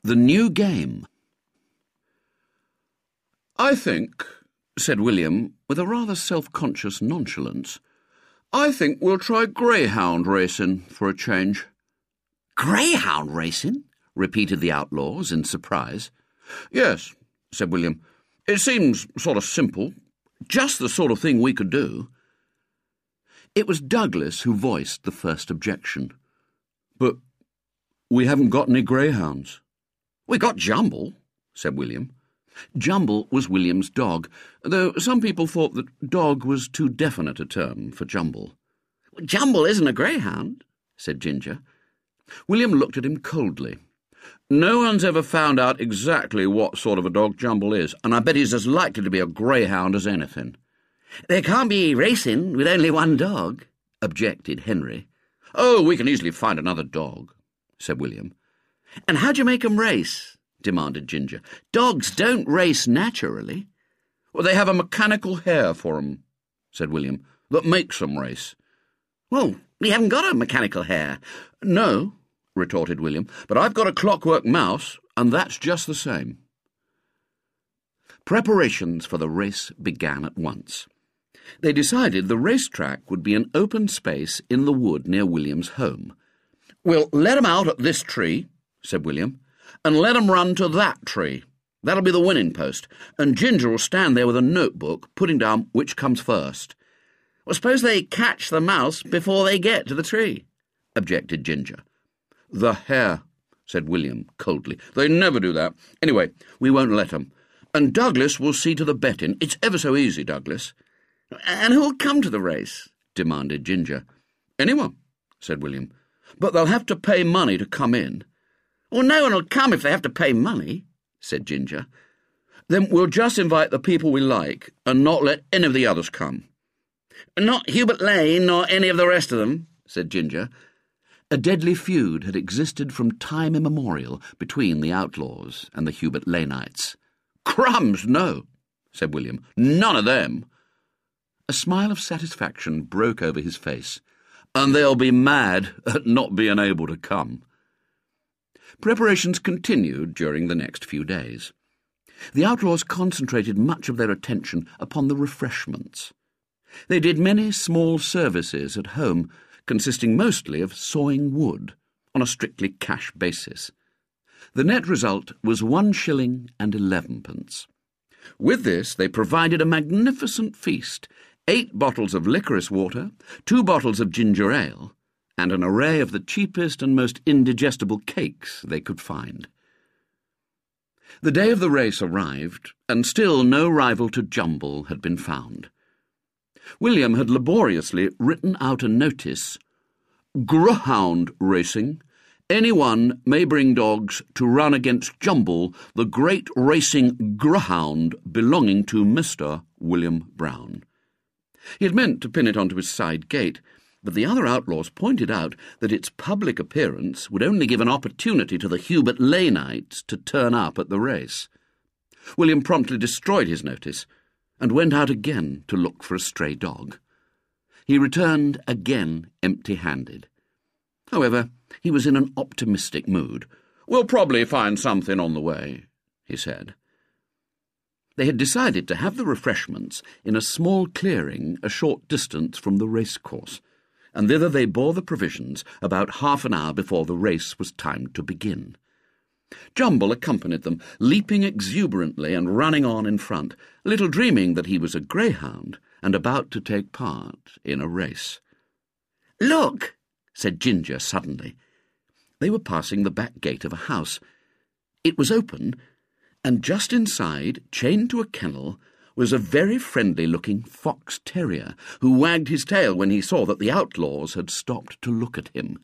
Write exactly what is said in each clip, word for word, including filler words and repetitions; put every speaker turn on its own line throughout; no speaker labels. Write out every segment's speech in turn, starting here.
The New Game. "I think," said William, with a rather self-conscious nonchalance, "I think we'll try greyhound racing for a change."
"Greyhound racing?" repeated the outlaws in surprise.
"Yes," said William. "It seems sort of simple. Just the sort of thing we could do." It was Douglas who voiced the first objection. "But we haven't got any greyhounds."
"We got Jumble," said William.
Jumble was William's dog, though some people thought that dog was too definite a term for Jumble.
"Jumble isn't a greyhound," said Ginger.
William looked at him coldly. "No one's ever found out exactly what sort of a dog Jumble is, and I bet he's as likely to be a greyhound as anything."
"There can't be racing with only one dog," objected Henry.
"Oh, we can easily find another dog," said William.
"And how do you make 'em race?" demanded Ginger. "Dogs don't race naturally."
"Well, they have a mechanical hair for 'em," said William, "that makes 'em race."
"Well, we haven't got a mechanical hair."
"No," retorted William, "but I've got a clockwork mouse, and that's just the same." Preparations for the race began at once. They decided the racetrack would be an open space in the wood near William's home. "We'll let 'em out at this tree," said William, "and let 'em run to that tree. That'll be the winning post, and Ginger will stand there with a notebook, putting down which comes first."
"Well, suppose they catch the mouse before they get to the tree," objected Ginger.
"The hare," said William coldly. "They never do that. Anyway, we won't let 'em. And Douglas will see to the betting. It's ever so easy, Douglas."
"And who'll come to the race?" demanded Ginger.
"Anyone," said William. "But they'll have to pay money to come in."
"Well, no one will come if they have to pay money," said Ginger.
"Then we'll just invite the people we like, and not let any of the others come."
"Not Hubert Lane, nor any of the rest of them," said Ginger.
A deadly feud had existed from time immemorial between the outlaws and the Hubert Laneites. "Crumbs, no," said William. "None of them." A smile of satisfaction broke over his face. "And they'll be mad at not being able to come." Preparations continued during the next few days. The outlaws concentrated much of their attention upon the refreshments. They did many small services at home, consisting mostly of sawing wood, on a strictly cash basis. The net result was one shilling and elevenpence. With this they provided a magnificent feast, eight bottles of licorice water, two bottles of ginger ale, and an array of the cheapest and most indigestible cakes they could find. The day of the race arrived, and still no rival to Jumble had been found. William had laboriously written out a notice: "Greyhound racing. Anyone may bring dogs to run against Jumble, the great racing greyhound belonging to Mister William Brown." He had meant to pin it onto his side gate, but the other outlaws pointed out that its public appearance would only give an opportunity to the Hubert Laneites to turn up at the race. William promptly destroyed his notice, and went out again to look for a stray dog. He returned again empty-handed. However, he was in an optimistic mood. "We'll probably find something on the way," he said. They had decided to have the refreshments in a small clearing a short distance from the racecourse, and thither they bore the provisions about half an hour before the race was timed to begin. Jumble accompanied them, leaping exuberantly and running on in front, little dreaming that he was a greyhound and about to take part in a race.
"Look!"
said Ginger suddenly. They were passing the back gate of a house. It was open, and just inside, chained to a kennel, was a very friendly-looking fox terrier, who wagged his tail when he saw that the outlaws had stopped to look at him.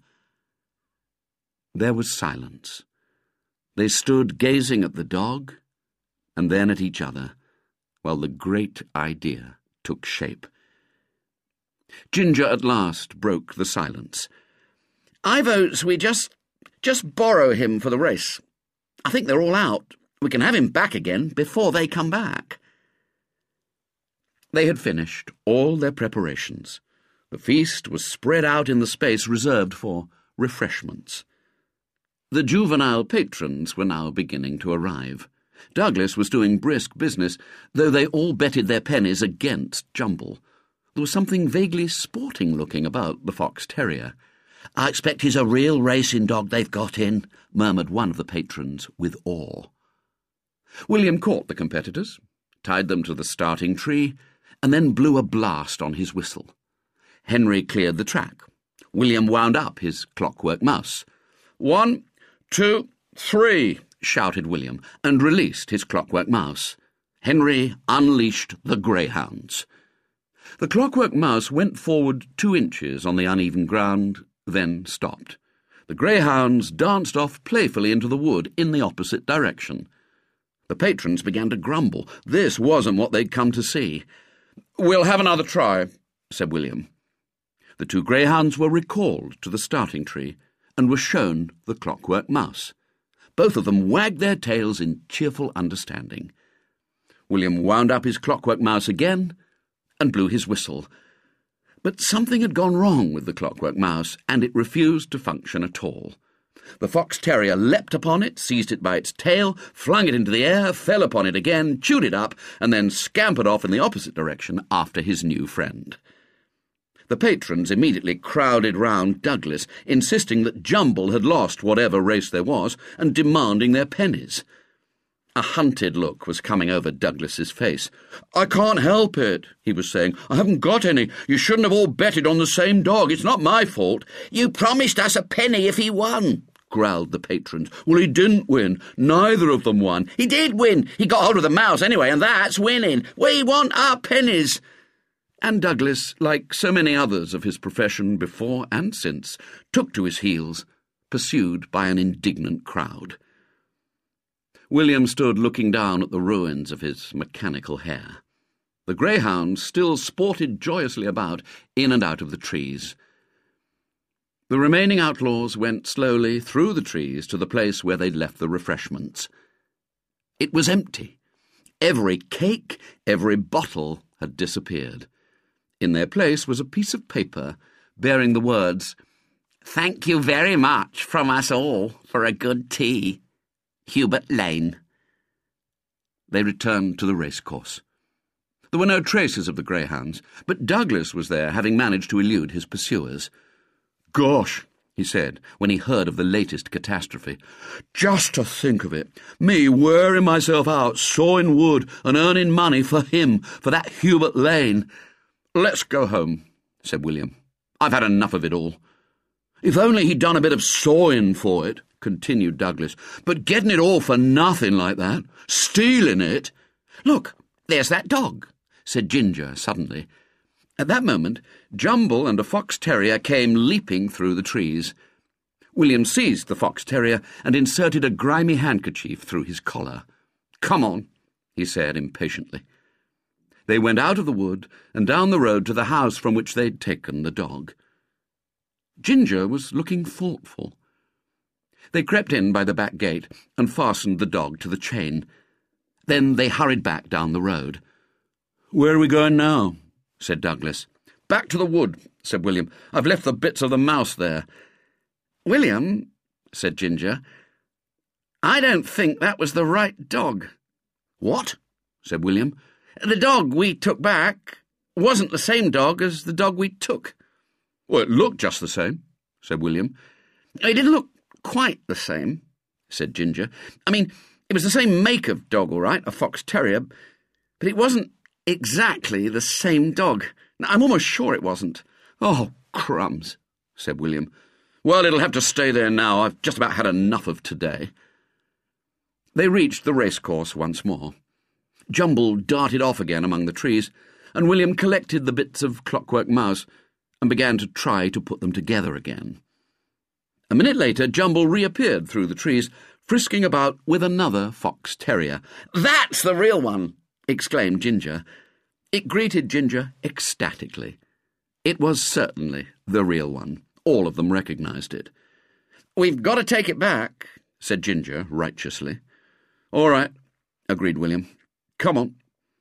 There was silence. They stood gazing at the dog, and then at each other, while the great idea took shape. Ginger at last broke the silence.
"I vote we just, just borrow him for the race. I think they're all out. We can have him back again before they come back."
They had finished all their preparations. The feast was spread out in the space reserved for refreshments. The juvenile patrons were now beginning to arrive. Douglas was doing brisk business, though they all betted their pennies against Jumble. There was something vaguely sporting-looking about the fox terrier. "I expect he's a real racing dog they've got in," murmured one of the patrons with awe. William caught the competitors, tied them to the starting tree, and then blew a blast on his whistle. Henry cleared the track. William wound up his clockwork mouse. "One, two, three," shouted William, and released his clockwork mouse. Henry unleashed the greyhounds. The clockwork mouse went forward two inches on the uneven ground, then stopped. The greyhounds danced off playfully into the wood in the opposite direction. The patrons began to grumble. This wasn't what they'd come to see. "We'll have another try," said William. The two greyhounds were recalled to the starting tree and were shown the clockwork mouse. Both of them wagged their tails in cheerful understanding. William wound up his clockwork mouse again and blew his whistle. But something had gone wrong with the clockwork mouse, and it refused to function at all. The fox terrier leapt upon it, seized it by its tail, flung it into the air, fell upon it again, chewed it up, and then scampered off in the opposite direction after his new friend. The patrons immediately crowded round Douglas, insisting that Jumble had lost whatever race there was, and demanding their pennies. A hunted look was coming over Douglas's face. "I can't help it," he was saying. "I haven't got any. You shouldn't have all betted on the same dog. It's not my fault." "You promised us a penny if he won," growled the patrons. "Well, he didn't win. Neither of them won." "He did win. He got hold of the mouse anyway, and that's winning. We want our pennies." And Douglas, like so many others of his profession before and since, took to his heels, pursued by an indignant crowd. William stood looking down at the ruins of his mechanical hare. The greyhounds still sported joyously about in and out of the trees. The remaining outlaws went slowly through the trees to the place where they'd left the refreshments. It was empty. Every cake, every bottle had disappeared. In their place was a piece of paper bearing the words, "Thank you very much from us all for a good tea. Hubert Lane." They returned to the racecourse. There were no traces of the greyhounds, but Douglas was there, having managed to elude his pursuers. "Gosh," he said, when he heard of the latest catastrophe. "Just to think of it, me wearing myself out, sawing wood and earning money for him, for that Hubert Lane. Let's go home," said William. "I've had enough of it all." "If only he'd done a bit of sawing for it," continued Douglas, "but getting it all for nothing like that, stealing it—" "Look, there's that dog," said Ginger suddenly. At that moment, Jumble and a fox terrier came leaping through the trees. William seized the fox terrier and inserted a grimy handkerchief through his collar. "Come on," he said impatiently. They went out of the wood and down the road to the house from which they'd taken the dog. Ginger was looking thoughtful. They crept in by the back gate and fastened the dog to the chain. Then they hurried back down the road. "Where are we going now?" said Douglas. "Back to the wood," said William. "I've left the bits of the mouse there." "William," said Ginger, "I don't think that was the right dog." "What?" said William. "The dog we took back wasn't the same dog as the dog we took." "Well, it looked just the same," said William. "It didn't look quite the same," said Ginger. "I mean, it was the same make of dog, all right, a fox terrier, but it wasn't exactly the same dog. I'm almost sure it wasn't." "Oh, crumbs," said William. "Well, it'll have to stay there now. I've just about had enough of today." They reached the racecourse once more. Jumble darted off again among the trees, and William collected the bits of clockwork mouse and began to try to put them together again. A minute later, Jumble reappeared through the trees, frisking about with another fox terrier. "That's the real one!" exclaimed Ginger. It greeted Ginger ecstatically. It was certainly the real one. All of them recognised it. "We've got to take it back," said Ginger righteously. "All right," agreed William. "Come on."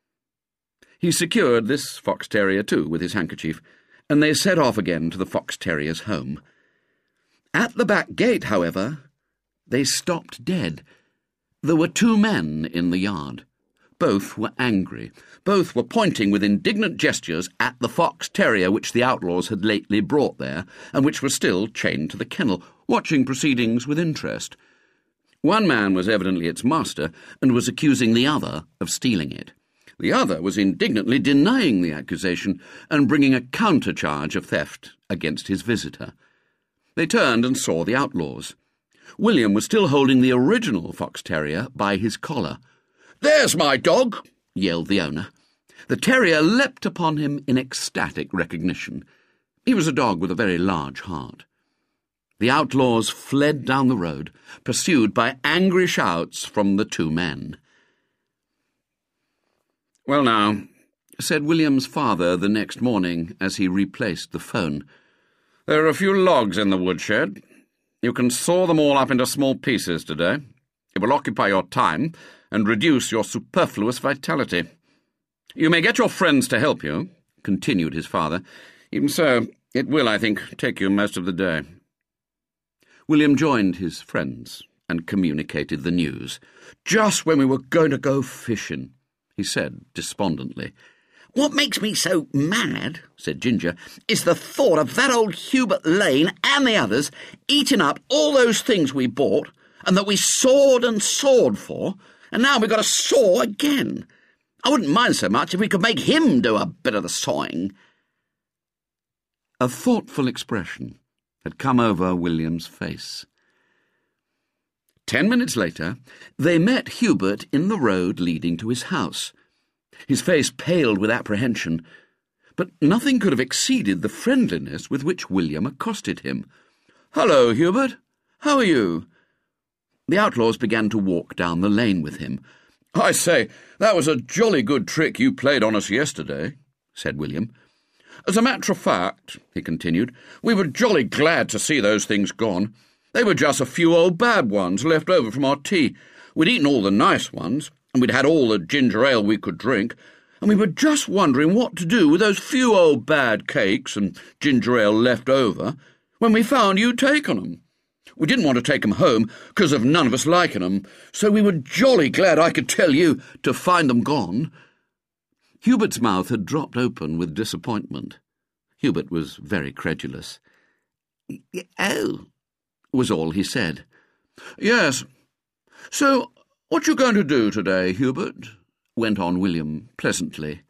He secured this fox terrier too with his handkerchief, and they set off again to the fox terrier's home. At the back gate, however, They stopped dead. There were two men in the yard. Both were angry. Both were pointing with indignant gestures at the fox terrier which the outlaws had lately brought there, and which was still chained to the kennel, watching proceedings with interest. One man was evidently its master, and was accusing the other of stealing it. The other was indignantly denying the accusation, and bringing a counter-charge of theft against his visitor. They turned and saw the outlaws. William was still holding the original fox terrier by his collar. "There's my dog!" yelled the owner. The terrier leapt upon him in ecstatic recognition. He was a dog with a very large heart. The outlaws fled down the road, pursued by angry shouts from the two men. "Well now," said William's father the next morning as he replaced the phone, "there are a few logs in the woodshed. You can saw them all up into small pieces today. It will occupy your time and reduce your superfluous vitality. You may get your friends to help you," continued his father. "Even so, it will, I think, take you most of the day." William joined his friends and communicated the news. "Just when we were going to go fishing," he said despondently.
"What makes me so mad," said Ginger, "is the thought of that old Hubert Lane and the others eating up all those things we bought, and that we sawed and sawed for, and now we've got to saw again. I wouldn't mind so much if we could make him do a bit of the sawing."
A thoughtful expression had come over William's face. Ten minutes later, they met Hubert in the road leading to his house. His face paled with apprehension, but nothing could have exceeded the friendliness with which William accosted him. "Hullo, Hubert. How are you?" The outlaws began to walk down the lane with him. "I say, that was a jolly good trick you played on us yesterday," said William. "As a matter of fact," he continued, "we were jolly glad to see those things gone. They were just a few old bad ones left over from our tea. We'd eaten all the nice ones, and we'd had all the ginger ale we could drink, and we were just wondering what to do with those few old bad cakes and ginger ale left over when we found you'd taken 'em. We didn't want to take 'em home because of none of us liking 'em, so we were jolly glad I could tell you to find them gone." Hubert's mouth had dropped open with disappointment. Hubert was very credulous.
"Oh,"
was all he said. "Yes. So, what you going to do today, Hubert?" went on William pleasantly.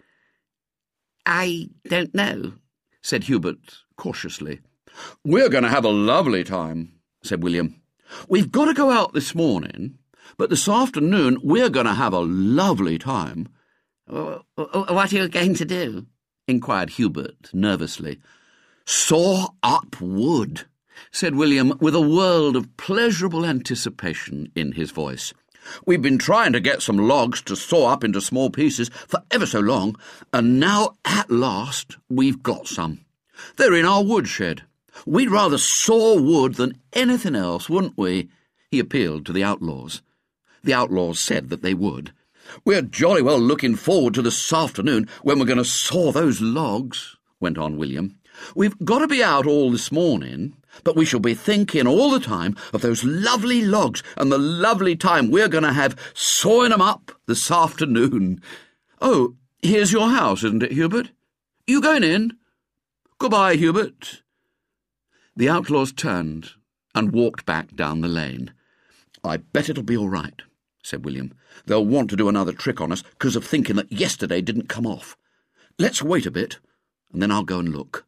"I don't know,"
said Hubert cautiously. "We're going to have a lovely time," said William. "We've got to go out this morning, but this afternoon we're going to have a lovely time."
"What are you going to do?"
inquired Hubert nervously. "Saw up wood," said William with a world of pleasurable anticipation in his voice. "We've been trying to get some logs to saw up into small pieces for ever so long, and now at last we've got some. They're in our woodshed. We'd rather saw wood than anything else, wouldn't we?" he appealed to the outlaws. The outlaws said that they would. "We're jolly well looking forward to this afternoon when we're going to saw those logs," went on William. "We've got to be out all this morning, but we shall be thinking all the time of those lovely logs and the lovely time we're going to have sawing 'em up this afternoon. Oh, here's your house, isn't it, Hubert? You going in? Goodbye, Hubert." The outlaws turned and walked back down the lane. "I bet it'll be all right," said William. "They'll want to do another trick on us because of thinking that yesterday didn't come off. Let's wait a bit, and then I'll go and look."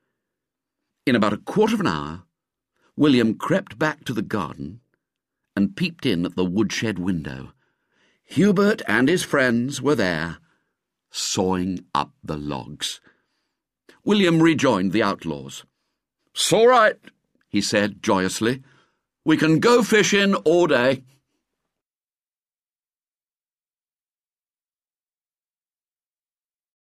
In about a quarter of an hour, William crept back to the garden and peeped in at the woodshed window. Hubert and his friends were there, sawing up the logs. William rejoined the outlaws. "'S all right," he said joyously. "We can go fishing all day."